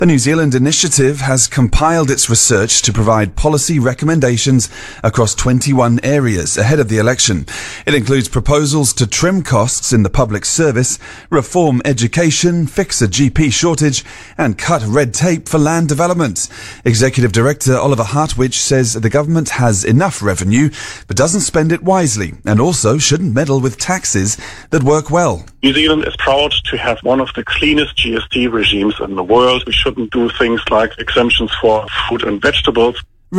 The New Zealand Initiative has compiled its research to provide policy recommendations across 21 areas ahead of the election. It includes proposals to trim costs in the public service, reform education, fix a GP shortage, and cut red tape for land development. Executive Director Oliver Hartwich says the government has enough revenue, but doesn't spend it wisely, and also shouldn't meddle with taxes that work well. New Zealand is proud to have one of the cleanest GST regimes in the world. We shouldn't do things like exemptions for fruit and vegetables.